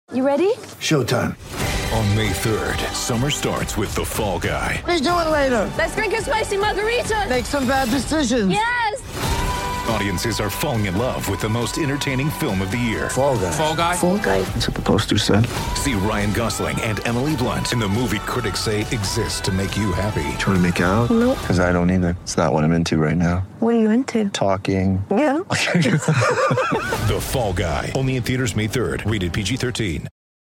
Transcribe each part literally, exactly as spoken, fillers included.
You ready? Showtime. On May third, summer starts with The Fall Guy. Let's do it later. Let's drink a spicy margarita. Make some bad decisions. Yes! Audiences are falling in love with the most entertaining film of the year. Fall Guy. Fall Guy? Fall Guy. That's what the poster said. See Ryan Gosling and Emily Blunt in the movie critics say exists to make you happy. Trying to make it out? Nope. Because I don't either. It's not what I'm into right now. What are you into? Talking. Yeah. The Fall Guy. Only in theaters May third. Rated P G thirteen.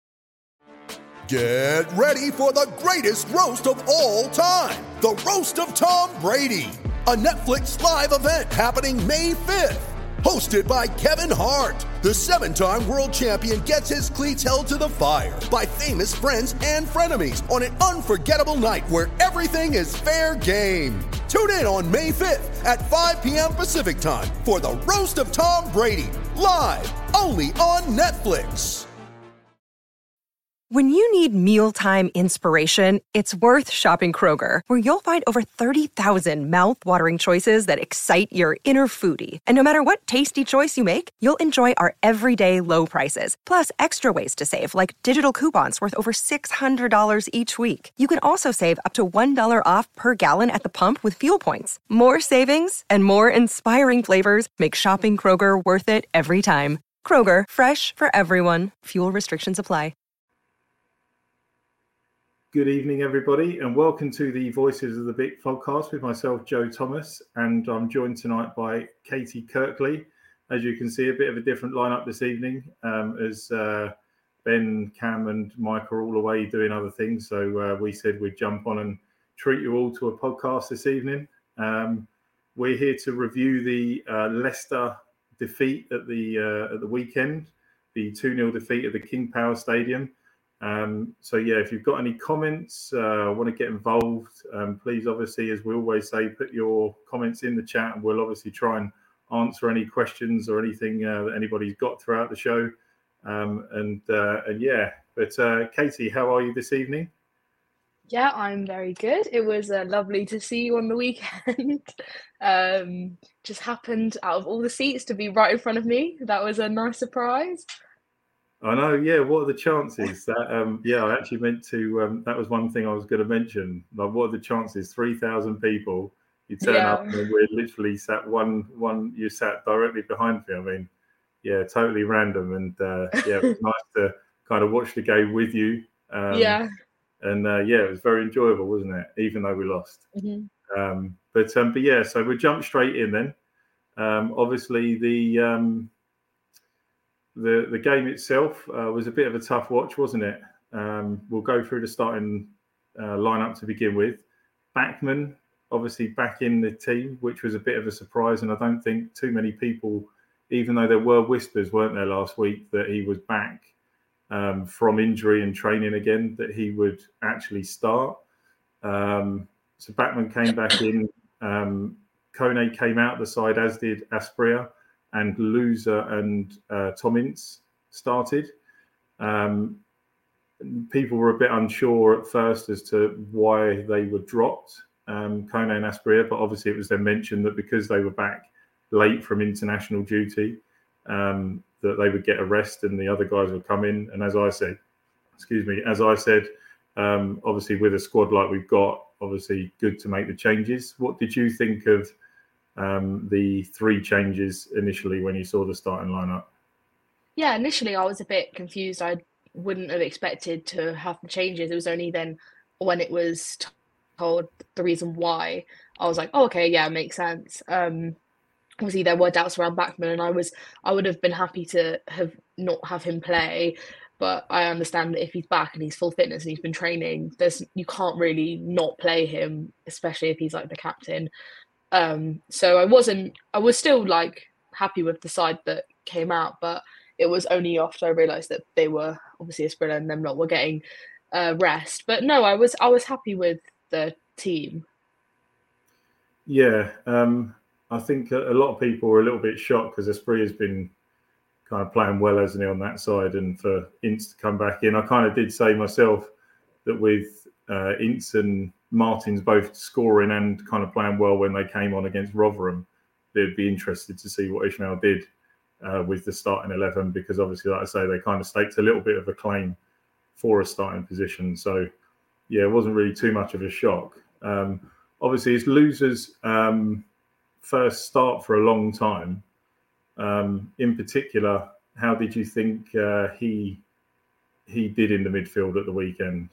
Get ready for the greatest roast of all time. The Roast of Tom Brady. A Netflix live event happening May fifth. Hosted by Kevin Hart. The seven-time world champion gets his cleats held to the fire by famous friends and frenemies on an unforgettable night where everything is fair game. Tune in on May fifth at five p.m. Pacific time for the Roast of Tom Brady. Live only on Netflix. When you need mealtime inspiration, it's worth shopping Kroger, where you'll find over thirty thousand mouth-watering choices that excite your inner foodie. And no matter what tasty choice you make, you'll enjoy our everyday low prices, plus extra ways to save, like digital coupons worth over six hundred dollars each week. You can also save up to one dollar off per gallon at the pump with fuel points. More savings and more inspiring flavors make shopping Kroger worth it every time. Kroger, fresh for everyone. Fuel restrictions apply. Good evening, everybody, and welcome to the Voices of the Vic podcast with myself, Joe Thomas, and I'm joined tonight by Katie Kirkley. As you can see, a bit of a different lineup this evening, um, as uh, Ben, Cam, and Mike are all away doing other things. So uh, we said we'd jump on and treat you all to a podcast this evening. Um, we're here to review the uh, Leicester defeat at the uh, at the weekend, the two nil defeat at the King Power Stadium. Um, so yeah, if you've got any comments, uh, want to get involved, um, please obviously, as we always say, put your comments in the chat and we'll obviously try and answer any questions or anything uh, that anybody's got throughout the show. Um, and, uh, and yeah, but uh, Katie, how are you this evening? Yeah, I'm very good. It was uh, lovely to see you on the weekend. um, just happened out of all the seats to be right in front of me. That was a nice surprise. I know, yeah. What are the chances that, um, yeah, I actually meant to, um, that was one thing I was going to mention. Like, what are the chances? three thousand people, you turn Yeah. up and we're literally sat one, one, you sat directly behind me. I mean, yeah, totally random. And uh, yeah, it was nice to kind of watch the game with you. Um, yeah. And uh, yeah, it was very enjoyable, wasn't it? Even though we lost. Mm-hmm. Um, but, um, but yeah, so we'll jump straight in then. Um, obviously, the, um, The the game itself uh, was a bit of a tough watch, wasn't it? Um, we'll go through the starting uh, lineup to begin with. Bachmann, obviously back in the team, which was a bit of a surprise. And I don't think too many people, even though there were whispers, weren't there, last week, that he was back um, from injury and training again, that he would actually start. Um, so Bachmann came back in. Um, Kone came out the side, as did Asprilla. And Loser and uh, Tom Ince started. Um, people were a bit unsure at first as to why they were dropped, um, Kone and Asprilla, but obviously it was then mentioned that because they were back late from international duty, um, that they would get a rest and the other guys would come in. And as I said, excuse me, as I said, um, obviously with a squad like we've got, obviously good to make the changes. What did you think of Um, the three changes initially when you saw the starting lineup? Yeah, initially I was a bit confused. I wouldn't have expected to have the changes. It was only then when it was told the reason why, I was like, oh, okay, yeah, makes sense. Um, obviously there were doubts around Bachmann, and I was, I would have been happy to have not have him play, but I understand that if he's back and he's full fitness and he's been training, there's you can't really not play him, especially if he's like the captain. Um, so I wasn't, I was still like happy with the side that came out, but it was only after I realised that they were obviously Asprilla and them not were getting uh, rest. But no, I was, I was happy with the team. Yeah, um, I think a, a lot of people were a little bit shocked because Asprilla has been kind of playing well, hasn't he, on that side, and for Ince to come back in, I kind of did say myself that with uh, Ince and Martins both scoring and kind of playing well when they came on against Rotherham, they'd be interested to see what Ismail did. uh, with the starting eleven, because obviously, like I say, they kind of staked a little bit of a claim for a starting position. So, yeah, it wasn't really too much of a shock. Um, obviously, it's Loser's um, first start for a long time. Um, in particular, how did you think uh, he he did in the midfield at the weekend?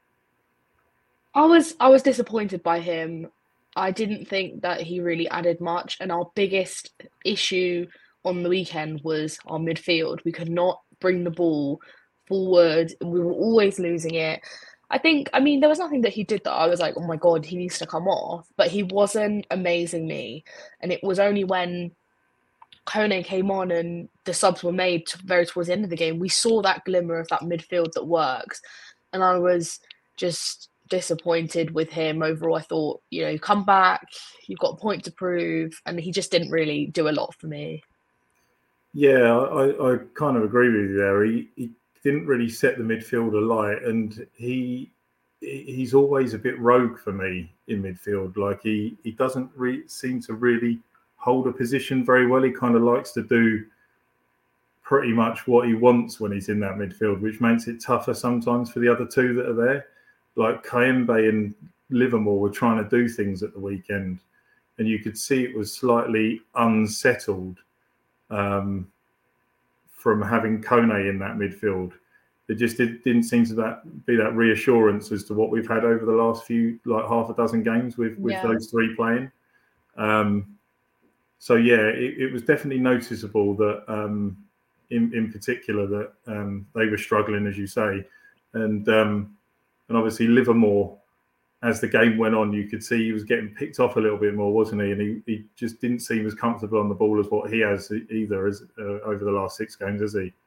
I was I was disappointed by him. I didn't think that he really added much, and our biggest issue on the weekend was our midfield. We could not bring the ball forward. We were always losing it. I think, I mean, there was nothing that he did that I was like, oh my God, he needs to come off. But he wasn't amazing me. And it was only when Kone came on and the subs were made to, very towards the end of the game, we saw that glimmer of that midfield that works. And I was just disappointed with him overall. I thought, you know, come back, you've got a point to prove. And he just didn't really do a lot for me. Yeah, I, I kind of agree with you there. He, he didn't really set the midfield alight, and he he's always a bit rogue for me in midfield. Like he he doesn't re- seem to really hold a position very well. He kind of likes to do pretty much what he wants when he's in that midfield, which makes it tougher sometimes for the other two that are there. Like Kayembe and Livermore were trying to do things at the weekend, and you could see it was slightly unsettled um, from having Kone in that midfield. It just did, didn't seem to that be that reassurance as to what we've had over the last few, like half a dozen games with, with Yeah. those three playing. Um, so, yeah, it, it was definitely noticeable that um, in, in particular that um, they were struggling, as you say. And um, and obviously Livermore, as the game went on, you could see he was getting picked off a little bit more, wasn't he? And he, he just didn't seem as comfortable on the ball as what he has either as uh, over the last six games, has he?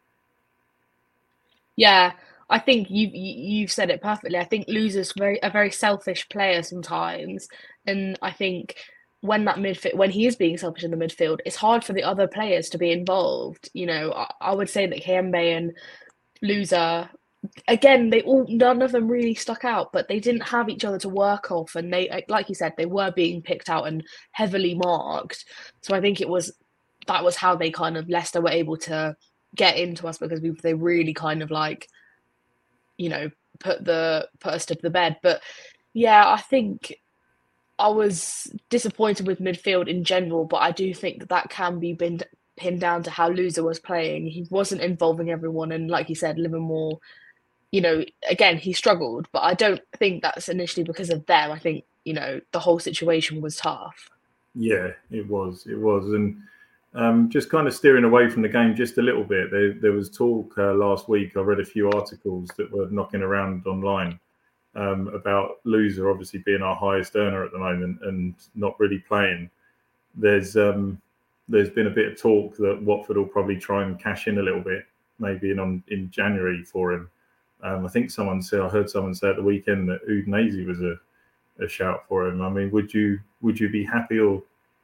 Yeah, I think you, you you've said it perfectly. I think Loser's very a very selfish player sometimes, and I think when that midfield when he is being selfish in the midfield, it's hard for the other players to be involved. You know, I, I would say that Kayembe and Loser, again, they all none of them really stuck out, but they didn't have each other to work off, and they, like you said, they were being picked out and heavily marked. So I think it was that was how they kind of Leicester were able to get into us, because we they really kind of like, you know, put the put us to the bed. But yeah, I think I was disappointed with midfield in general, but I do think that that can be pinned, pinned down to how Loser was playing. He wasn't involving everyone, and like you said, Livermore, you know, again, he struggled, but I don't think that's initially because of them. I think, you know, the whole situation was tough. Yeah, it was. It was. And um, just kind of steering away from the game just a little bit. There, there was talk uh, last week. I read a few articles that were knocking around online um, about Loser obviously being our highest earner at the moment and not really playing. There's um, there's been a bit of talk that Watford will probably try and cash in a little bit, maybe in on, in January for him. Um, I think someone said, I heard someone say at the weekend that Udinese was a, a shout for him. I mean, would you would you be happy or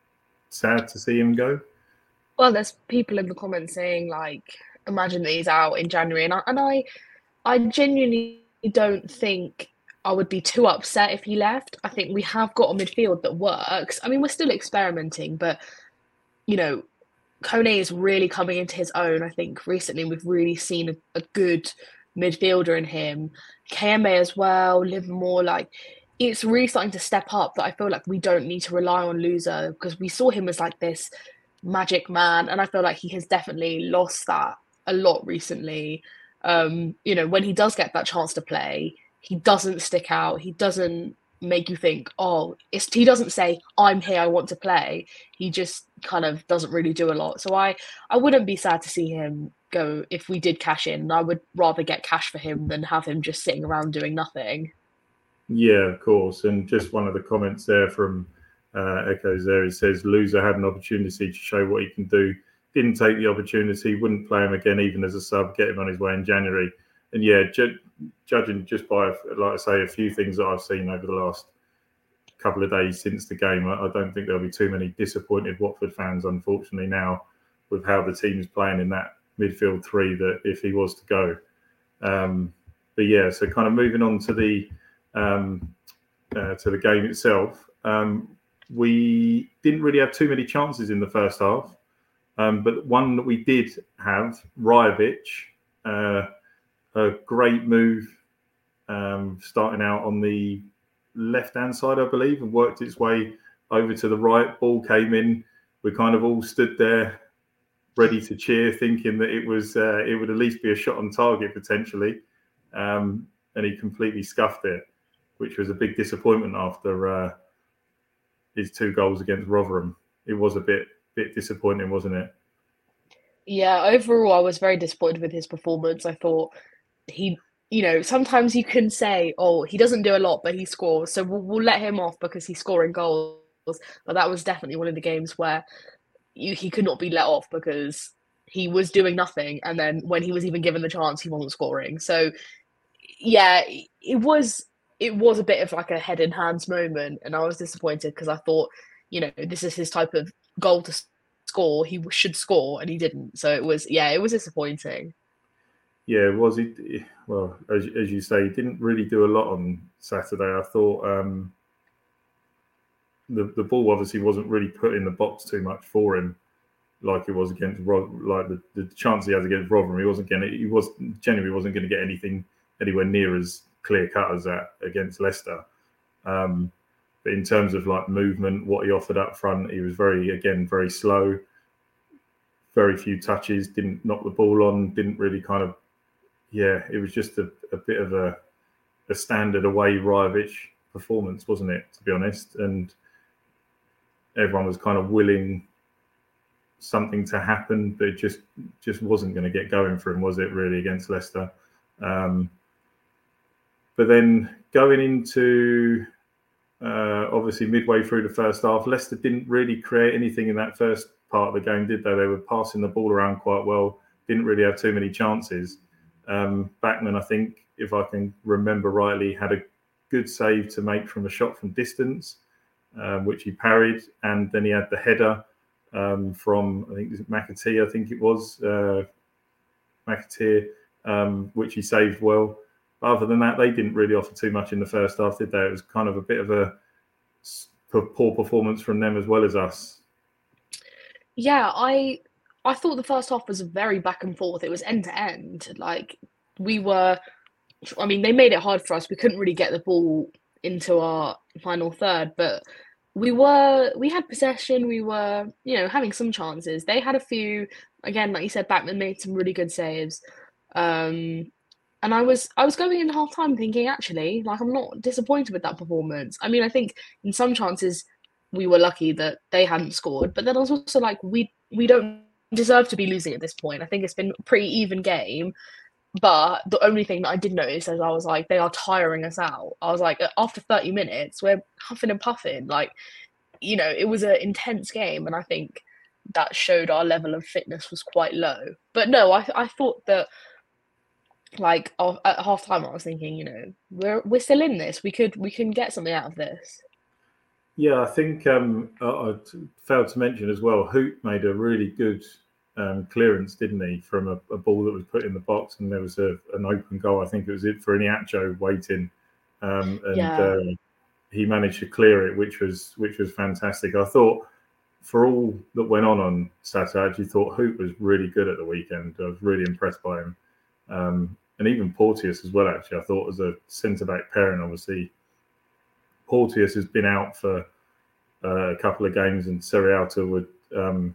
sad to see him go? Well, there's people in the comments saying, like, imagine that he's out in January. And I, and I, I genuinely don't think I would be too upset if he left. I think we have got a midfield that works. I mean, we're still experimenting, but, you know, Kone is really coming into his own. I think recently we've really seen a, a good midfielder in him. Kayembe as well, Livermore, like, it's really starting to step up that I feel like we don't need to rely on Loser, because we saw him as like this magic man, and I feel like he has definitely lost that a lot recently. Um, you know, when he does get that chance to play, he doesn't stick out. He doesn't make you think, oh, it's, he doesn't say, I'm here, I want to play. He just kind of doesn't really do a lot. So I, I wouldn't be sad to see him go if we did cash in. I would rather get cash for him than have him just sitting around doing nothing. Yeah, of course. And just one of the comments there from uh, Echoes there, it says Loser had an opportunity to show what he can do, didn't take the opportunity, wouldn't play him again even as a sub, get him on his way in January. And yeah, ju- judging just by, like I say, a few things that I've seen over the last couple of days since the game, I, I don't think there'll be too many disappointed Watford fans, unfortunately, now with how the team is playing in that midfield three, that if he was to go. Um, but yeah, so kind of moving on to the um, uh, to the game itself. Um, we didn't really have too many chances in the first half. Um, but one that we did have, Rajovic, uh, a great move, um, starting out on the left-hand side, I believe, and worked its way over to the right. Ball came in. We kind of all stood there ready to cheer, thinking that it was uh, it would at least be a shot on target potentially. Um, and he completely scuffed it, which was a big disappointment after uh, his two goals against Rotherham. It was a bit bit disappointing, wasn't it? Yeah, overall, I was very disappointed with his performance. I thought he, you know, sometimes you can say, oh, he doesn't do a lot, but he scores. So we'll, we'll let him off because he's scoring goals. But that was definitely one of the games where you, he could not be let off because he was doing nothing. And then when he was even given the chance, he wasn't scoring. So, yeah, it was it was a bit of like a head in hands moment. And I was disappointed because I thought, you know, this is his type of goal to score. He should score, and he didn't. So it was, yeah, it was disappointing. Yeah, it was. He, well, as, as you say, he didn't really do a lot on Saturday. I thought um, the the ball obviously wasn't really put in the box too much for him, like it was against like the, the chance he had against Rotherham. He wasn't going to. He was genuinely wasn't going to get anything anywhere near as clear cut as that against Leicester. Um, but in terms of like movement, what he offered up front, he was very again very slow. Very few touches. Didn't knock the ball on. Didn't really kind of. Yeah, it was just a, a bit of a, a standard away Rajovic performance, wasn't it, to be honest? And everyone was kind of willing something to happen, but it just, just wasn't going to get going for him, was it, really, against Leicester? Um, but then going into, uh, obviously, midway through the first half, Leicester didn't really create anything in that first part of the game, did they? They were passing the ball around quite well, didn't really have too many chances. Um, Bachmann, I think, if I can remember rightly, had a good save to make from a shot from distance, um, which he parried, and then he had the header um, from, I think, McAteer, I think it was, uh, McAteer, um, which he saved well. But other than that, they didn't really offer too much in the first half, did they? It was kind of a bit of a poor performance from them as well as us. Yeah, I... I thought the first half was very back and forth. It was end to end. Like we were, I mean, they made it hard for us. We couldn't really get the ball into our final third, but we were, we had possession. We were, you know, having some chances. They had a few, again, like you said, Bachmann made some really good saves. Um, and I was, I was going into half time thinking, actually, like, I'm not disappointed with that performance. I mean, I think in some chances we were lucky that they hadn't scored, but then I was also like, we, we don't deserve to be losing at this point. I think it's been a pretty even game, but the only thing that I did notice is I was like, they are tiring us out. I was like, after thirty minutes, we're huffing and puffing. Like, you know, it was an intense game, and I think that showed our level of fitness was quite low. But no, I I thought that, like, at half time, I was thinking, you know, we're we're still in this. We could we can get something out of this. Yeah, I think um, I failed to mention as well, Hoot made a really good um, clearance, didn't he, from a, a ball that was put in the box, and there was a, an open goal. I think it was it for Iheanacho waiting, um, and Yeah. uh, he managed to clear it, which was which was fantastic. I thought, for all that went on on Saturday, I actually thought Hoot was really good at the weekend. I was really impressed by him, um, and even Porteous as well. Actually, I thought as a centre back pairing, obviously. Porteous has been out for uh, a couple of games, and Serialta would um,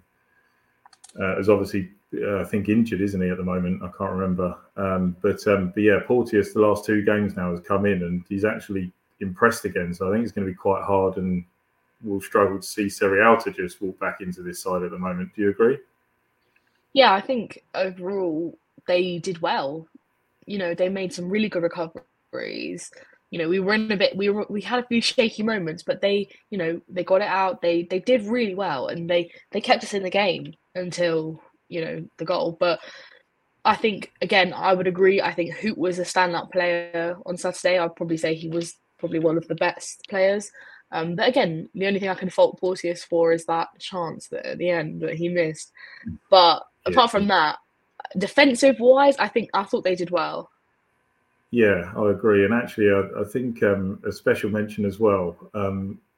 uh, is obviously, uh, I think, injured, isn't he, at the moment? I can't remember. Um, but, um, but yeah, Porteous, the last two games now, has come in and he's actually impressed again. So I think it's going to be quite hard, and we'll struggle to see Serialta just walk back into this side at the moment. Do you agree? Yeah, I think overall they did well. You know, they made some really good recoveries. You know, we were in a bit, we were, we had a few shaky moments, but they, you know, they got it out. They, they did really well, and they, they kept us in the game until, you know, the goal. But I think, again, I would agree. I think Hoot was a standout player on Saturday. I'd probably say he was probably one of the best players. Um, but again, the only thing I can fault Porteous for is that chance that at the end that he missed. But yeah. Apart from that, defensive wise, I think I thought they did well. Yeah, I agree. And actually, I, I think um, a special mention as well. Um,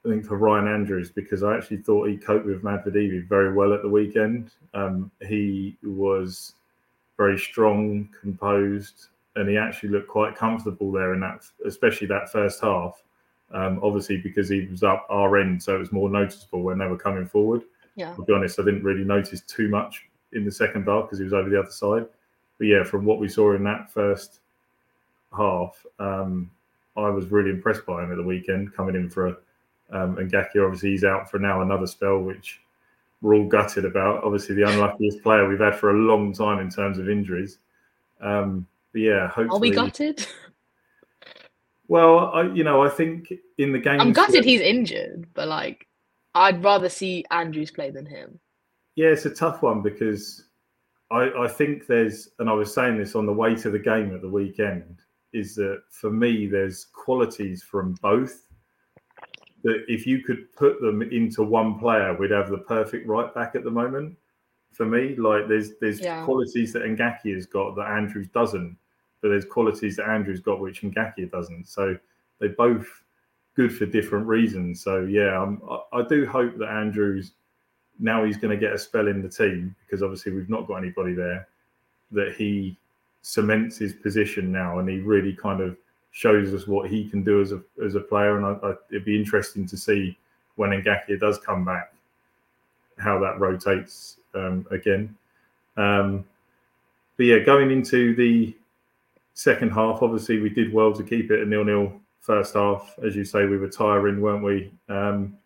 I think for Ryan Andrews, because I actually thought he coped with Medvedev very well at the weekend. Um, he was very strong, composed, and he actually looked quite comfortable there in that, especially that first half. Um, obviously, because he was up our end, so it was more noticeable when they were coming forward. Yeah. To be honest, I didn't really notice too much in the second half because he was over the other side. But yeah, from what we saw in that first half, um, I was really impressed by him at the weekend, coming in for a um, and Ngakia. Obviously, he's out for now another spell, which we're all gutted about. Obviously, the unluckiest player we've had for a long time in terms of injuries. Um, but yeah, hopefully. Are we gutted? Well, I, you know, I think in the game, I'm gutted he's injured, but like, I'd rather see Andrews play than him. Yeah, it's a tough one because I, I think there's, and I was saying this on the way to the game at the weekend, is that for me, there's qualities from both that if you could put them into one player, we'd have the perfect right back at the moment. For me, like there's there's Yeah. qualities that Ngakia has got that Andrews doesn't, but there's qualities that Andrews got which Ngakia doesn't. So they're both good for different reasons. So yeah, I'm, I, I do hope that Andrews, now he's going to get a spell in the team because obviously we've not got anybody there, that he cements his position now and he really kind of shows us what he can do as a as a player. And I, I, it'd be interesting to see when Ngakia does come back, how that rotates um, again. Um, but yeah, going into the second half, obviously we did well to keep it a nil-nil first half. As you say, we were tiring, weren't we? Um,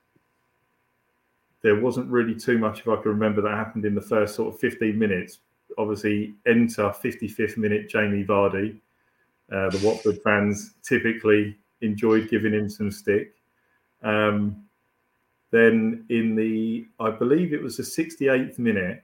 there wasn't really too much, if I can remember, that happened in the first sort of fifteen minutes. Obviously, enter fifty-fifth minute Jamie Vardy. Uh, the Watford fans typically enjoyed giving him some stick. Um, then in the, I believe it was the sixty-eighth minute,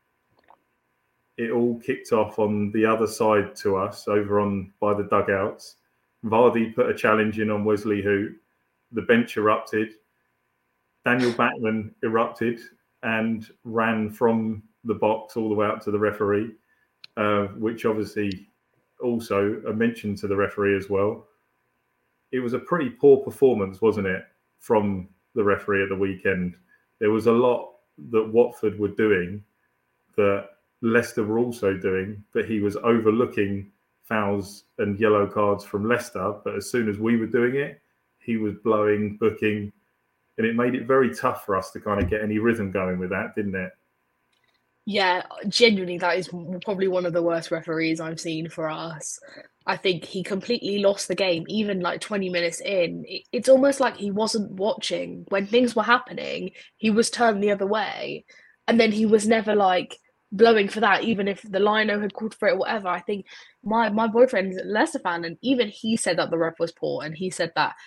it all kicked off on the other side to us, over on by the dugouts. Vardy put a challenge in on Wesley Hoot. The bench erupted. Daniel Backman erupted and ran from the box all the way up to the referee, uh, which obviously also a mention to the referee as well. It was a pretty poor performance, wasn't it, from the referee at the weekend? There was a lot that Watford were doing that Leicester were also doing, but he was overlooking fouls and yellow cards from Leicester. But as soon as we were doing it, he was blowing, booking, and it made it very tough for us to kind of get any rhythm going with that, didn't it? Yeah, genuinely, that is probably one of the worst referees I've seen for us. I think he completely lost the game, even like twenty minutes in. It's almost like he wasn't watching. When things were happening, he was turned the other way. And then he was never like blowing for that, even if the lino had called for it or whatever. I think my, my boyfriend's a Leicester fan, and even he said that the ref was poor, and he said that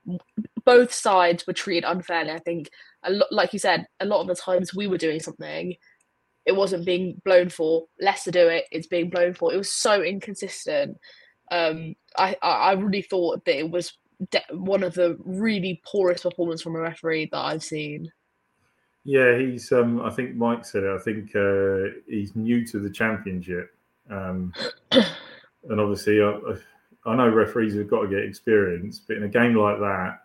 both sides were treated unfairly. I think, a lot, like you said, a lot of the times we were doing something, it wasn't being blown for. Leicester do it, it's being blown for. It was so inconsistent. Um, I, I really thought that it was de- one of the really poorest performances from a referee that I've seen. Yeah, he's. Um, I think Mike said it. I think uh, he's new to the Championship, um, and obviously, I, I know referees have got to get experience. But in a game like that,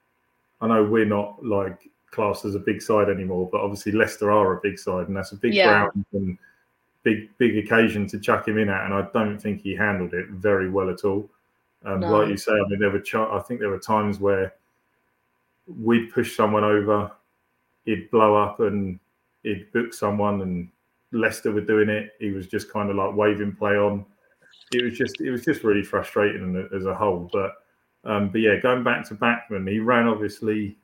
I know we're not like classed as a big side anymore. But obviously, Leicester are a big side, and that's a big Yeah. ground and big, big occasion to chuck him in at. And I don't think he handled it very well at all. Um, No. Like you say, I mean, there were. Ch- I think there were times where we'd push someone over, he'd blow up and he'd book someone, and Leicester were doing it. He was just kind of like waving play on. It was just, it was just really frustrating as a whole. But, um, but yeah, going back to Backman, he ran obviously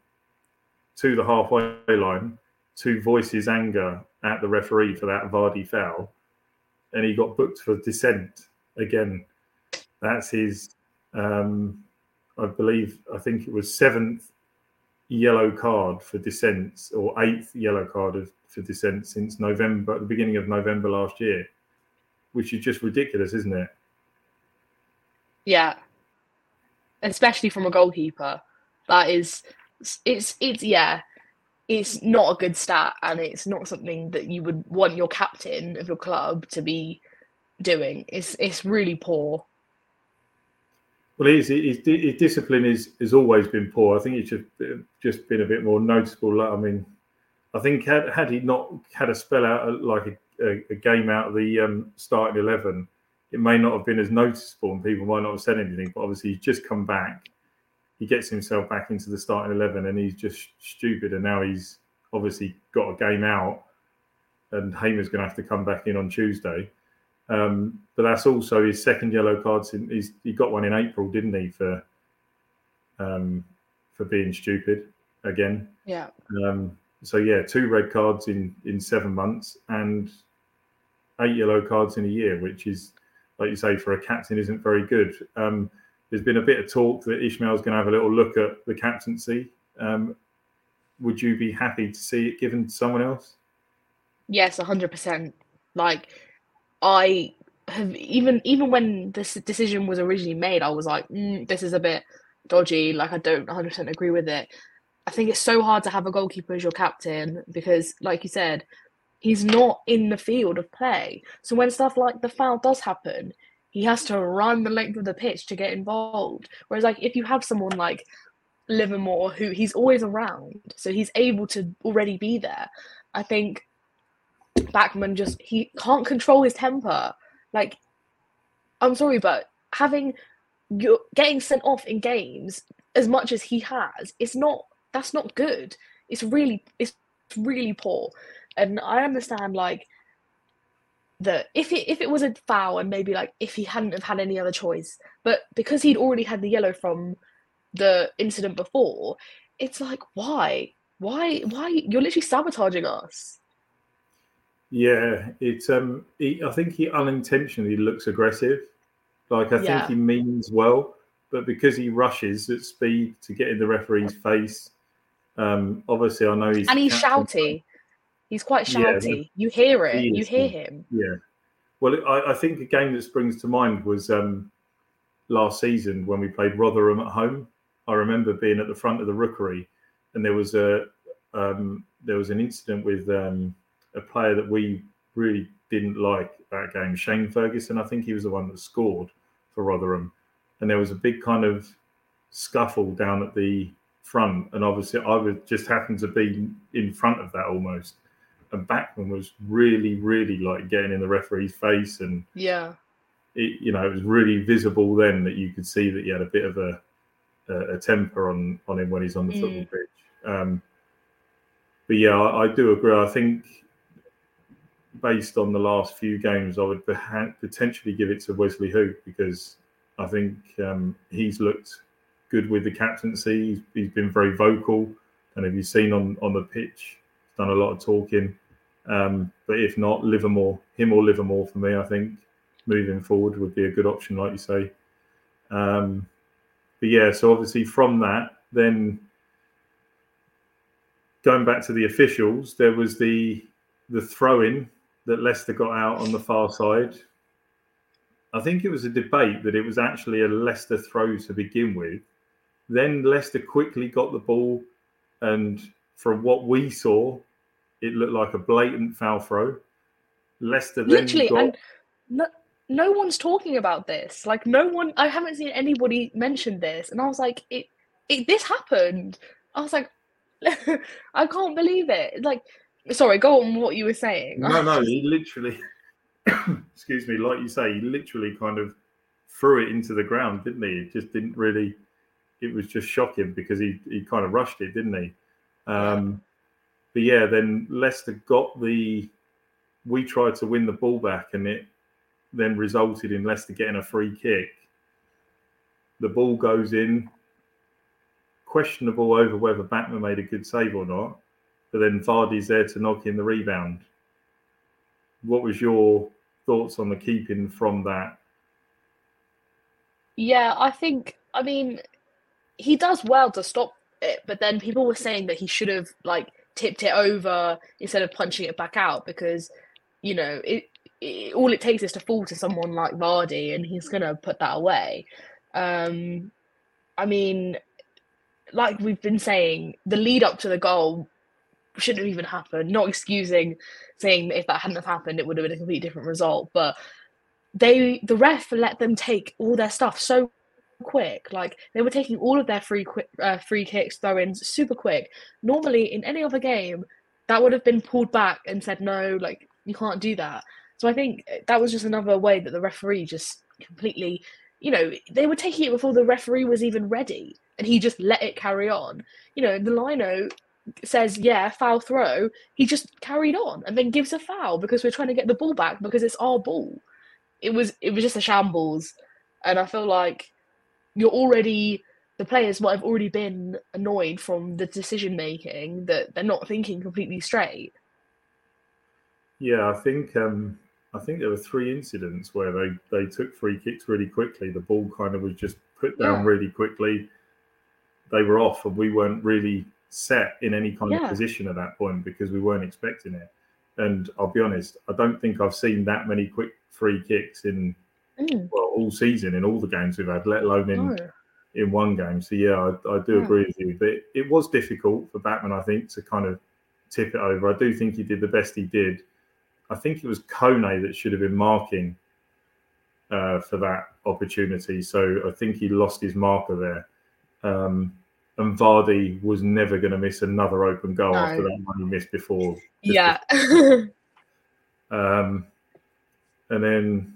to the halfway line to voice his anger at the referee for that Vardy foul, and he got booked for dissent again. That's his, um, I believe, I think it was seventh yellow card for dissent, or eighth yellow card of, for dissent since November, at the beginning of November last year, which is just ridiculous, isn't it? Yeah. Especially from a goalkeeper. That is, it's, it's, yeah, it's not a good stat, and it's not something that you would want your captain of your club to be doing. It's, it's really poor. Well, his, his, his discipline is has always been poor. I think it's just just been a bit more noticeable. I mean, I think had had he not had a spell out like a, a, a game out of the um, starting eleven, it may not have been as noticeable, and people might not have said anything. But obviously, he's just come back. He gets himself back into the starting eleven, and he's just stupid. And now he's obviously got a game out, and Hamer's going to have to come back in on Tuesday. Um, but that's also his second yellow card. He's, he got one in April, didn't he, for um, for being stupid again? Yeah. Um, so yeah, two red cards in, in seven months and eight yellow cards in a year, which is, like you say, for a captain, isn't very good. Um, there's been a bit of talk that Ishmael's going to have a little look at the captaincy. Um, would you be happy to see it given to someone else? Yes, one hundred percent. Like, I have even even when this decision was originally made, I was like, mm, this is a bit dodgy. Like, I don't one hundred percent agree with it. I think it's so hard to have a goalkeeper as your captain because, like you said, he's not in the field of play. So when stuff like the foul does happen, he has to run the length of the pitch to get involved. Whereas, like, if you have someone like Livermore, who he's always around, so he's able to already be there, I think Bachmann just, he can't control his temper. Like, I'm sorry, but having, you getting sent off in games as much as he has, it's not, that's not good. It's really, it's really poor. And I understand, like, that if it, if it was a foul and maybe, like, if he hadn't have had any other choice, but because he'd already had the yellow from the incident before, it's like, why? Why? Why? You're literally sabotaging us. Yeah, it's um. He, I think he unintentionally looks aggressive. Like, I think Yeah. he means well, but because he rushes at speed to get in the referee's face, um. Obviously, I know he's And he's captain. shouty. He's quite Yeah, shouty. You hear it. he You is, hear yeah. him. Yeah. Well, I, I think a game that springs to mind was um last season when we played Rotherham at home. I remember being at the front of the Rookery, and there was a um there was an incident with um. a player that we really didn't like that game, Shane Ferguson. I think he was the one that scored for Rotherham. And there was a big kind of scuffle down at the front. And obviously I would just happen to be in front of that almost. And Bachmann was really, really like getting in the referee's face. And, Yeah. it, you know, it was really visible then that you could see that he had a bit of a, a, a temper on, on him when he's on the Mm. football pitch. Um, but yeah, I, I do agree. I think, based on the last few games, I would potentially give it to Wesley Hoop because I think um, he's looked good with the captaincy. He's, he's been very vocal, and if you've seen on, on the pitch, he's done a lot of talking. Um, but if not, Livermore, him or Livermore for me, I think moving forward would be a good option, like you say. Um, but yeah, so obviously from that, then going back to the officials, there was the the throw-in that Leicester got out on the far side. I think it was a debate that it was actually a Leicester throw to begin with. Then Leicester quickly got the ball, and from what we saw, it looked like a blatant foul throw. Leicester then Literally, got... and no, no one's talking about this. Like, no one, I haven't seen anybody mention this. And I was like, it, it this happened. I was like, I can't believe it. Like, sorry, go on what you were saying. No, no, he literally, excuse me, like you say, he literally kind of threw it into the ground, didn't he? It just didn't really, it was just shocking because he, he kind of rushed it, didn't he? Um, but yeah, then Leicester got the, we tried to win the ball back and it then resulted in Leicester getting a free kick. The ball goes in, questionable over whether Bachmann made a good save or not. But then Vardy's there to knock in the rebound. What was your thoughts on the keeping from that? Yeah, I think, I mean, he does well to stop it, but then people were saying that he should have, like, tipped it over instead of punching it back out because, you know, it, it all it takes is to fall to someone like Vardy and he's going to put that away. Um, I mean, like we've been saying, the lead up to the goal shouldn't have even happened. Not excusing saying that if that hadn't have happened, it would have been a completely different result. But they, the ref let them take all their stuff so quick. Like they were taking all of their free quick, uh, free kicks, throw-ins super quick. Normally, in any other game, that would have been pulled back and said no, like you can't do that. So I think that was just another way that the referee just completely, you know, they were taking it before the referee was even ready, and he just let it carry on. You know, the lino says, yeah, foul throw. He just carried on and then gives a foul because we're trying to get the ball back because it's our ball. It was it was just a shambles. And I feel like you're already, the players might have already been annoyed from the decision making that they're not thinking completely straight. Yeah, I think um, I think there were three incidents where they, they took free kicks really quickly. The ball kind of was just put down Yeah. really quickly. They were off, and we weren't really set in any kind Yeah. of position at that point because we weren't expecting it. And I'll be honest, I don't think I've seen that many quick free kicks in Mm. well all season in all the games we've had, let alone in No. in one game. So yeah, I, I do Yeah. agree with you. But it, it was difficult for Batman, I think, to kind of tip it over. I do think he did the best he did. I think it was Kone that should have been marking uh, for that opportunity. So I think he lost his marker there. Um, and Vardy was never going to miss another open goal No. after that one he missed before. just Yeah. Um, and then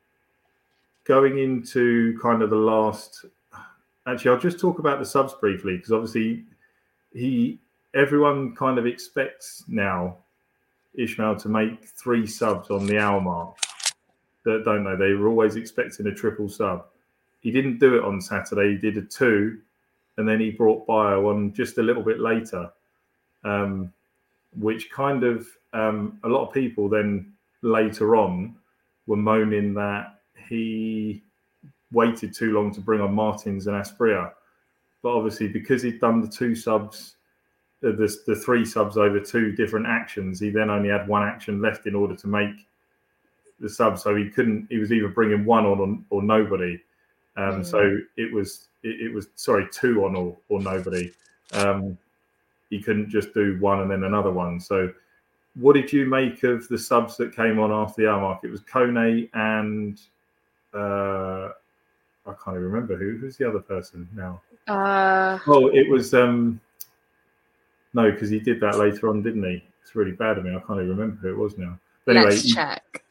going into kind of the last, actually, I'll just talk about the subs briefly because obviously he, everyone kind of expects now Ismail to make three subs on the hour mark. Don't they? They were always expecting a triple sub. He didn't do it on Saturday. He did a two, and then he brought Bio on just a little bit later, um, which kind of um, a lot of people then later on were moaning that he waited too long to bring on Martins and Asprilla. But obviously, because he'd done the two subs, the, the, the three subs over two different actions, he then only had one action left in order to make the sub. So he couldn't, he was either bringing one on or, or nobody. Um, mm. So it was, it, it was, sorry, two on or, or nobody. Um, he couldn't just do one and then another one. So what did you make of the subs that came on after the hour mark? It was Kone and uh, I can't even remember who. Who's the other person now? Uh, oh, it was um, no, because he did that later on, didn't he? It's really bad of me. I can't even remember who it was now. But anyway, let's check.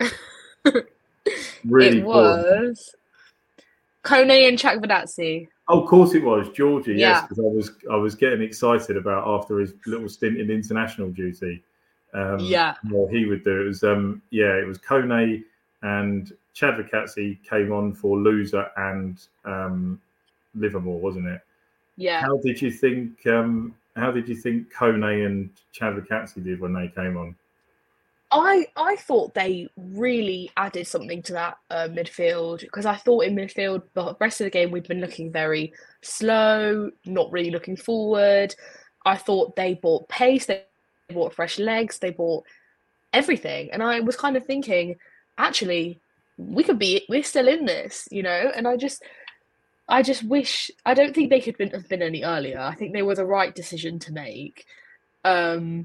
really it was Kone and Chakvedadze. Oh, of course it was Georgie. Yeah. Yes, because I was I was getting excited about after his little stint in international duty. Um, yeah, what he would do. It was um, yeah, it was Kone and Chakvedadze came on for Loser and um, Livermore, wasn't it? Yeah. How did you think? Um, how did you think Kone and Chakvedadze did when they came on? I I thought they really added something to that uh, midfield because I thought in midfield the rest of the game we'd been looking very slow, not really looking forward. I thought they brought pace, they brought fresh legs, they brought everything, and I was kind of thinking, actually, we could be, we're still in this, you know. And I just, I just wish, I don't think they could been, have been any earlier. I think they were the right decision to make. Um,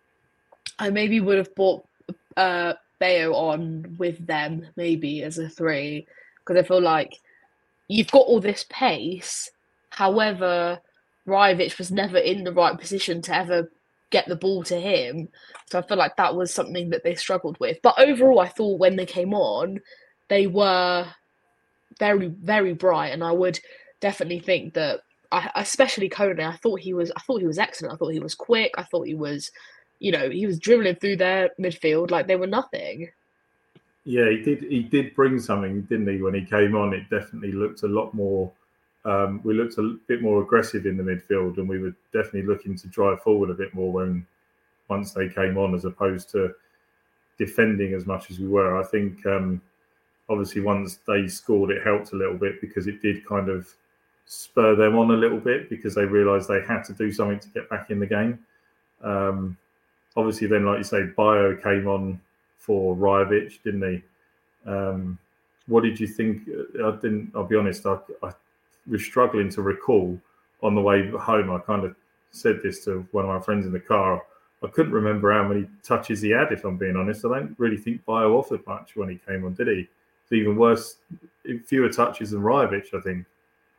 I maybe would have brought uh, Bayo on with them, maybe as a three, because I feel like you've got all this pace. However, Rajovic was never in the right position to ever get the ball to him. So I feel like that was something that they struggled with. But overall, I thought when they came on, they were very, very bright, and I would definitely think that, I, especially Kone, I thought he was, I thought he was excellent. I thought he was quick. I thought he was. You know, he was dribbling through their midfield like they were nothing. Yeah, he did. He did bring something, didn't he? When he came on, it definitely looked a lot more. Um, we looked a bit more aggressive in the midfield, and we were definitely looking to drive forward a bit more when once they came on, as opposed to defending as much as we were. I think um, obviously once they scored, it helped a little bit because it did kind of spur them on a little bit because they realised they had to do something to get back in the game. Um, Obviously, then, like you say, Bio came on for Rajovic, didn't he? Um, what did you think? I didn't. I'll be honest. I, I was struggling to recall on the way home. I kind of said this to one of my friends in the car. I couldn't remember how many touches he had. If I'm being honest, I don't really think Bio offered much when he came on, did he? It's even worse, fewer touches than Rajovic, I think.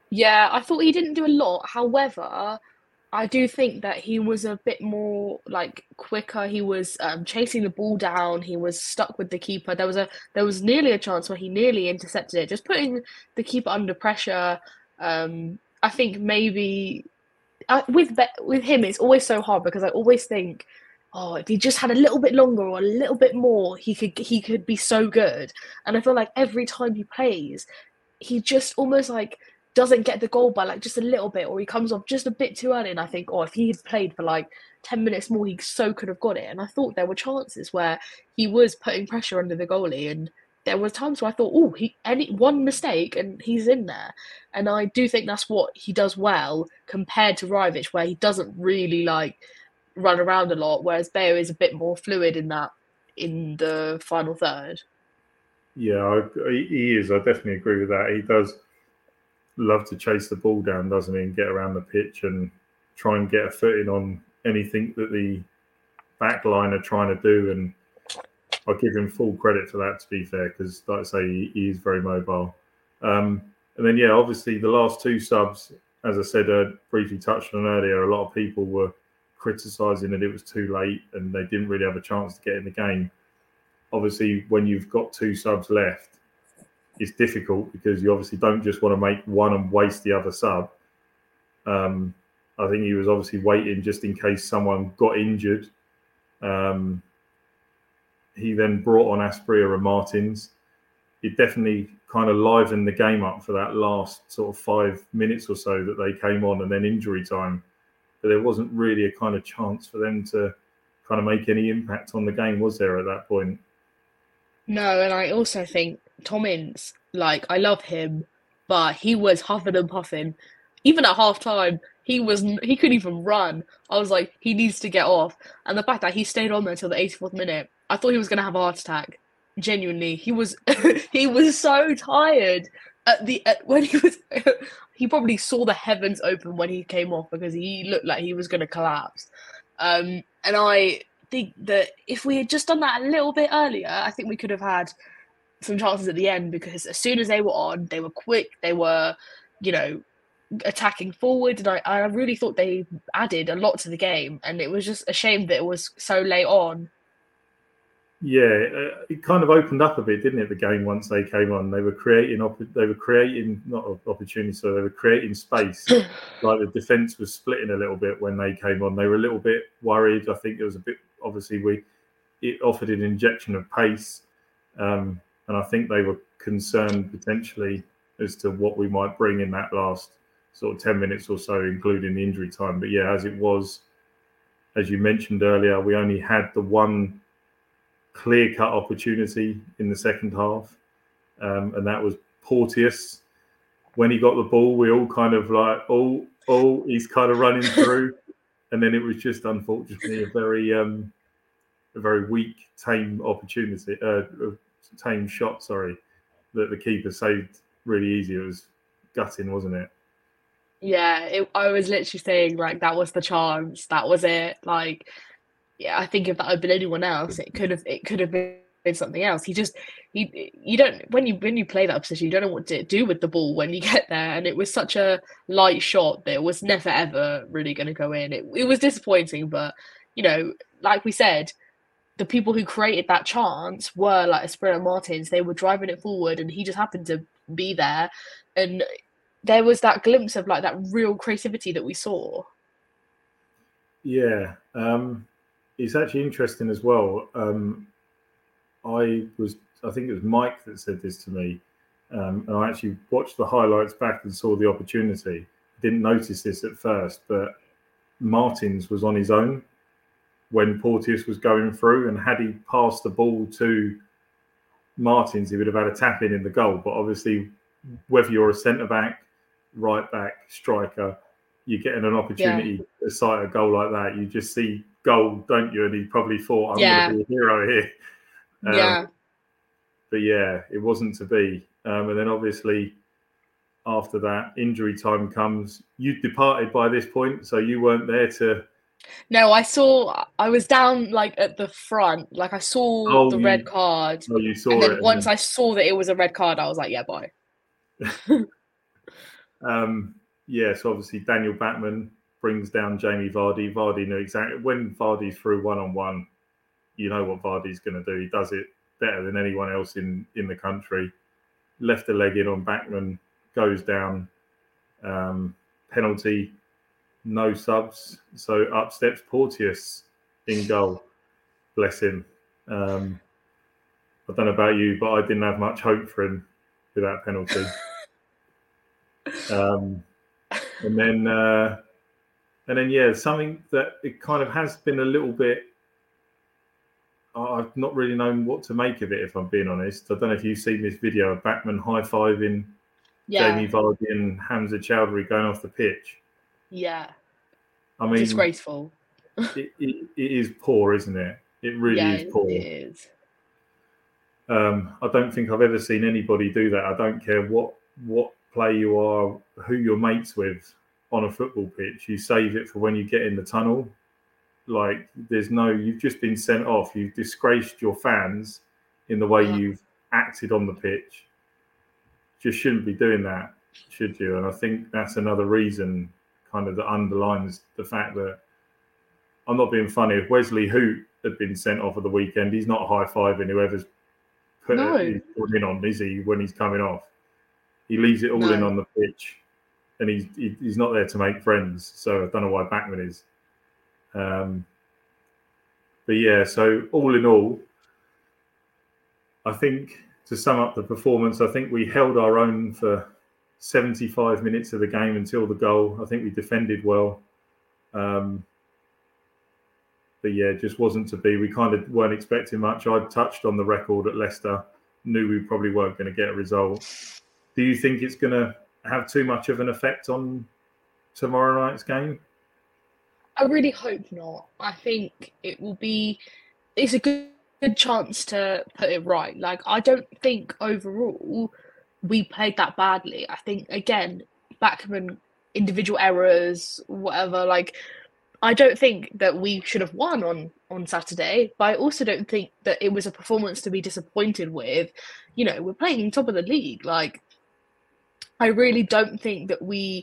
Yeah, I thought he didn't do a lot. However, I do think that he was a bit more like quicker. He was um, chasing the ball down. He was stuck with the keeper. There was a there was nearly a chance where he nearly intercepted it, just putting the keeper under pressure. Um, I think maybe uh, with Be- with him, it's always so hard because I always think, oh, if he just had a little bit longer or a little bit more, he could he could be so good. And I feel like every time he plays, he just almost like doesn't get the goal by like just a little bit, or he comes off just a bit too early. And I think, oh, if he had played for like ten minutes more, he so could have got it. And I thought there were chances where he was putting pressure under the goalie, and there were times where I thought, oh, he any one mistake and he's in there. And I do think that's what he does well compared to Rajvic, where he doesn't really like run around a lot, whereas Bayo is a bit more fluid in that in the final third. Yeah, I, he is. I definitely agree with that. He does love to chase the ball down, doesn't he, and get around the pitch and try and get a footing on anything that the back line are trying to do. And I'll give him full credit for that, to be fair, because, like I say, he, he is very mobile. Um, and then, yeah, obviously the last two subs, as I said, uh, briefly touched on earlier, a lot of people were criticising that it was too late and they didn't really have a chance to get in the game. Obviously, when you've got two subs left, it's difficult because you obviously don't just want to make one and waste the other sub. Um, I think he was obviously waiting just in case someone got injured. Um, he then brought on Asprilla and Martins. It definitely kind of livened the game up for that last sort of five minutes or so that they came on, and then injury time. But there wasn't really a kind of chance for them to kind of make any impact on the game, was there, at that point? No, and I also think Tom Ince, like, I love him, but he was huffing and puffing. Even at half time, he was he couldn't even run. I was like, he needs to get off. And the fact that he stayed on there until the eighty-fourth minute, I thought he was going to have a heart attack. Genuinely, he was he was so tired at the at, when he was. He probably saw the heavens open when he came off because he looked like he was going to collapse. Um, and I think that if we had just done that a little bit earlier, I think we could have had some chances at the end, because as soon as they were on, they were quick, they were, you know, attacking forward, and I, I really thought they added a lot to the game, and it was just a shame that it was so late on. Yeah, uh, it kind of opened up a bit, didn't it? The game once they came on, they were creating, op- they were creating not opportunities, so they were creating space. Like the defence was splitting a little bit when they came on. They were a little bit worried. I think it was a bit obviously we it offered an injection of pace, um, and I think they were concerned potentially as to what we might bring in that last sort of ten minutes or so, including the injury time. But yeah, as it was, as you mentioned earlier, we only had the one clear-cut opportunity in the second half, um, and that was Porteous. When he got the ball, we all kind of like, oh, oh, he's kind of running through, and then it was just unfortunately a very, um, a very weak, tame opportunity, uh, tame shot. Sorry, that the keeper saved really easy. It was gutting, wasn't it? Yeah, it, I was literally saying like that was the chance, that was it, like. Yeah, I think if that had been anyone else, it could have it could have been something else. He just he you don't when you when you play that position, you don't know what to do with the ball when you get there. And it was such a light shot that it was never ever really going to go in. It it was disappointing, but you know, like we said, the people who created that chance were like Asprilla and Martins. They were driving it forward, and he just happened to be there. And there was that glimpse of like that real creativity that we saw. Yeah. Um... It's actually interesting as well. Um, I was, I think it was Mike that said this to me, um, and I actually watched the highlights back and saw the opportunity. Didn't notice this at first, but Martins was on his own when Porteous was going through, and had he passed the ball to Martins, he would have had a tap in in the goal. But obviously, whether you're a centre back, right back, striker, you're getting an opportunity yeah. to sight a goal like that. You just see goal, don't you? And he probably thought, I'm yeah. going to be a hero here. Um, yeah. But yeah, it wasn't to be. Um, and then obviously after that, injury time comes. You departed by this point, so you weren't there to... No, I saw, I was down like at the front. Like I saw oh, the you, red card. Oh, you saw and then it. once and then... I saw that it was a red card, I was like, yeah, bye. um, yeah, so obviously Daniel Batman brings down Jamie Vardy. Vardy knew exactly when Vardy's through one on one. You know what Vardy's going to do. He does it better than anyone else in, in the country. Left the leg in on Batman, goes down. Um, penalty, no subs. So up steps Porteous in goal. Bless him. Um, I don't know about you, but I didn't have much hope for him with that penalty. um, and then, uh, and then, yeah, something that it kind of has been a little bit. I've not really known what to make of it, if I'm being honest. I don't know if you've seen this video of Batman high-fiving yeah. Jamie Vardy and Hamza Chowdhury going off the pitch. Yeah. I mean, disgraceful. it, it, it is poor, isn't it? It really yeah, is poor. It is. Um, I don't think I've ever seen anybody do that. I don't care what what play you are, who you're mates with on a football pitch. You save it for when you get in the tunnel. Like, there's no, you've just been sent off. You've disgraced your fans in the way yeah. you've acted on the pitch. Just shouldn't be doing that, should you? And I think that's another reason kind of that underlines the fact that, I'm not being funny, if Wesley Hoot had been sent off at the weekend, he's not high-fiving whoever's put no. it in on, is he, when he's coming off? He leaves it all no. in on the pitch, and he's he, he's not there to make friends. So I don't know why Batman is. Um, but yeah, so all in all, I think to sum up the performance, I think we held our own for seventy-five minutes of the game until the goal. I think we defended well. Um, but yeah, it just wasn't to be. We kind of weren't expecting much. I touched on the record at Leicester, knew we probably weren't going to get a result. Do you think it's going to have too much of an effect on tomorrow night's game? I really hope not. I think it will be, it's a good, good chance to put it right. Like, I don't think overall we played that badly. I think, again, Backman, individual errors, whatever, like, I don't think that we should have won on, on Saturday, but I also don't think that it was a performance to be disappointed with. You know, we're playing top of the league. Like, I really don't think that we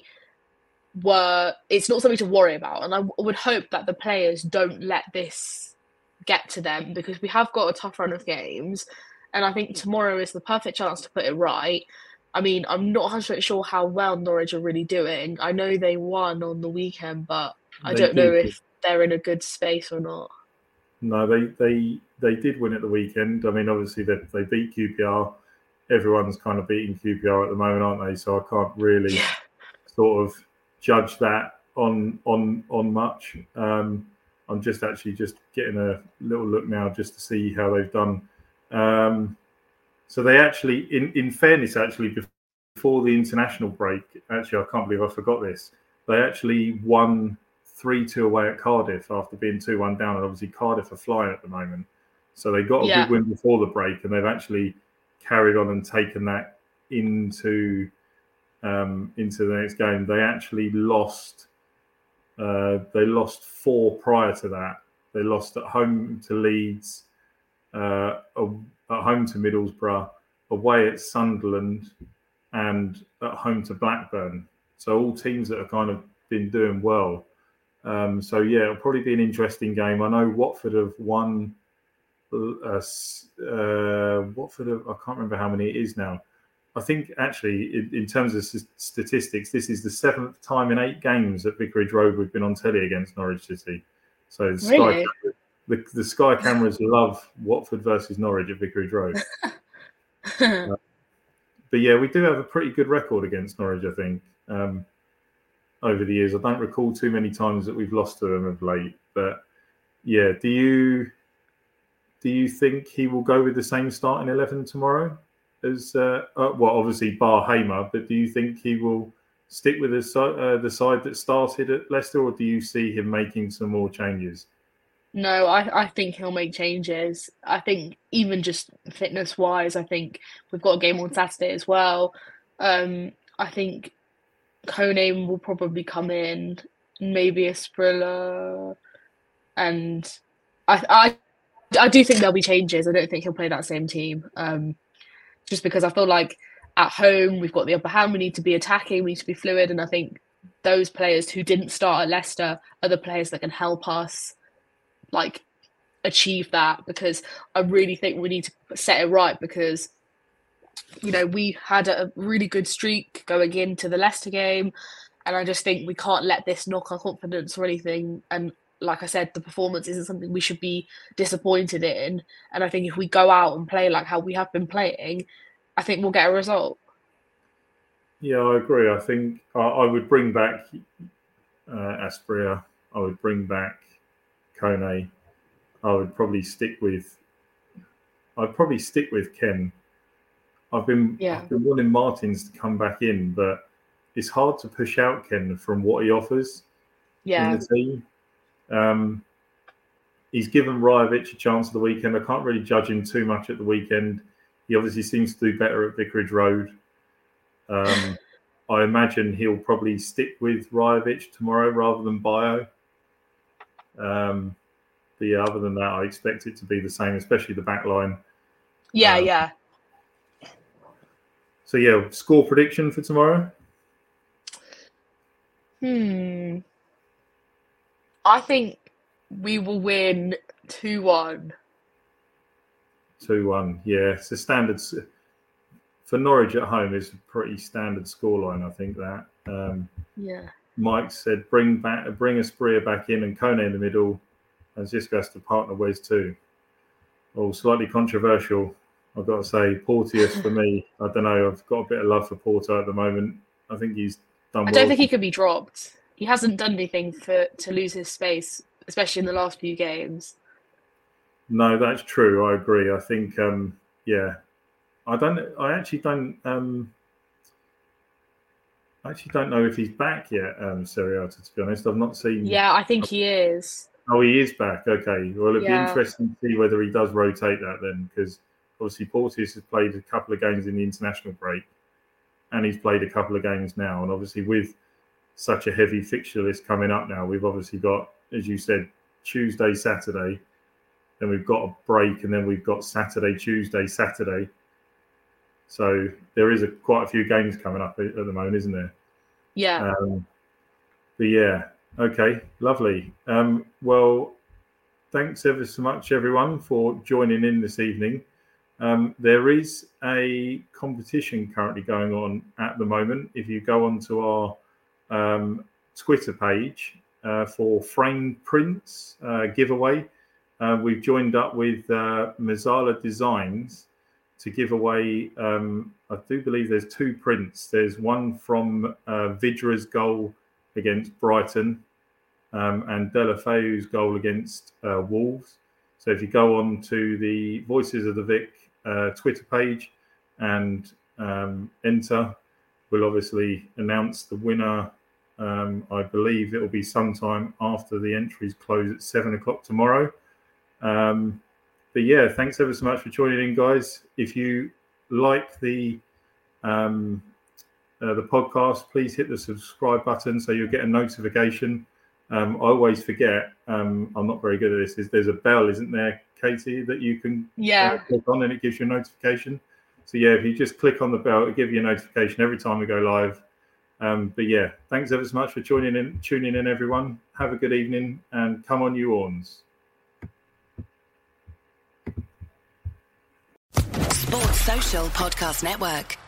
were, it's not something to worry about. And I w- would hope that the players don't let this get to them, because we have got a tough run of games. And I think tomorrow is the perfect chance to put it right. I mean, I'm not one hundred percent sure how well Norwich are really doing. I know they won on the weekend, but I they don't know did. if they're in a good space or not. No, they they they did win at the weekend. I mean, obviously they they beat Q P R. Everyone's kind of beating Q P R at the moment, aren't they? So I can't really yeah. sort of judge that on on on much. Um, I'm just actually just getting a little look now just to see how they've done. Um, so they actually, in, in fairness, actually before the international break, actually I can't believe I forgot this. They actually won three two away at Cardiff after being two one down, and obviously Cardiff are flying at the moment. So they got a yeah. good win before the break, and they've actually carried on and taken that into um, into the next game. They actually lost. Uh, they lost four prior to that. They lost at home to Leeds, uh, at home to Middlesbrough, away at Sunderland, and at home to Blackburn. So all teams that have kind of been doing well. Um, so yeah, it'll probably be an interesting game. I know Watford have won. Uh, uh, Watford have, I can't remember how many it is now. I think actually, in, in terms of statistics, this is the seventh time in eight games at Vicarage Road we've been on telly against Norwich City. So the, really? Sky, the, the Sky cameras love Watford versus Norwich at Vicarage Road. uh, but yeah, we do have a pretty good record against Norwich, I think, um, over the years. I don't recall too many times that we've lost to them of late. But yeah, do you do you think he will go with the same starting eleven tomorrow? As uh, uh, well, obviously bar Hamer, but do you think he will stick with the, uh, the side that started at Leicester, or do you see him making some more changes? No, I, I think he'll make changes. I think even just fitness-wise, I think we've got a game on Saturday as well. Um, I think Kone will probably come in, maybe a Sprilla, and I, I I do think there'll be changes. I don't think he'll play that same team. Um, Just because I feel like at home. We've got the upper hand. We need to be attacking. We need to be fluid. And I think those players who didn't start at Leicester are the players that can help us like achieve that, because I really think we need to set it right, because you know we had a really good streak going into the Leicester game, and I just think we can't let this knock our confidence or anything. And like I said, the performance isn't something we should be disappointed in, and I think if we go out and play like how we have been playing, I think we'll get a result. Yeah, I agree. I think I, I would bring back uh, Asprilla. I would bring back Kone. I would probably stick with. I'd probably stick with Ken. I've been, yeah. I've been wanting Martins to come back in, but it's hard to push out Ken from what he offers yeah. in the team. Um, he's given Rajovic a chance at the weekend. I can't really judge him too much at the weekend. He obviously seems to do better at Vicarage Road. Um, I imagine he'll probably stick with Rajovic tomorrow rather than Bio. Um, but yeah, other than that, I expect it to be the same, especially the back line. Yeah, um, yeah. So yeah, score prediction for tomorrow? Hmm. I think we will win two one. two one, yeah. It's a standard. For Norwich at home, it's a pretty standard scoreline, I think that. Um, yeah. Mike said, bring back, bring Asprilla back in and Kone in the middle, and Xisco has to partner Wes too. Oh, slightly controversial, I've got to say. Porteous for me, I don't know. I've got a bit of love for Porto at the moment. I think he's done well. I don't think he could be dropped. He hasn't done anything for to lose his space, especially in the last few games. No, that's true. I agree. I think, um, yeah. I don't. I actually don't. Um, I actually don't know if he's back yet, um, Seriata, to be honest. I've not seen. Yeah, I think he is. Oh, he is back. Okay. Well, it'd Yeah. be interesting to see whether he does rotate that then, because obviously Porteous has played a couple of games in the international break, and he's played a couple of games now. And obviously, with such a heavy fixture list coming up now, we've obviously got, as you said, Tuesday, Saturday, then we've got a break, and then we've got Saturday, Tuesday, Saturday. So there is a quite a few games coming up at the moment, isn't there? Yeah. Um, but yeah, okay, lovely. Um, well, thanks ever so much, everyone, for joining in this evening. Um, there is a competition currently going on at the moment. If you go onto our um, Twitter page uh, for framed prints uh, giveaway, uh, we've joined up with uh, Mazzala Designs to give away, um, I do believe there's two prints. There's one from uh, Vidra's goal against Brighton um, and Delafeu's goal against uh, Wolves. So if you go on to the Voices of the Vic uh, Twitter page and um, enter, we'll obviously announce the winner. Um, I believe it will be sometime after the entries close at seven o'clock tomorrow. Um, But yeah, thanks ever so much for joining in, guys. If you like the um, uh, the podcast, please hit the subscribe button so you'll get a notification. Um, I always forget. Um, I'm not very good at this. Is there's a bell, isn't there, Katie, that you can Yeah. uh, click on and it gives you a notification. So yeah, if you just click on the bell, it'll give you a notification every time we go live. Um, but yeah, thanks ever so much for joining in, tuning in, everyone. Have a good evening and come on, you Orns. Sports Social Podcast Network.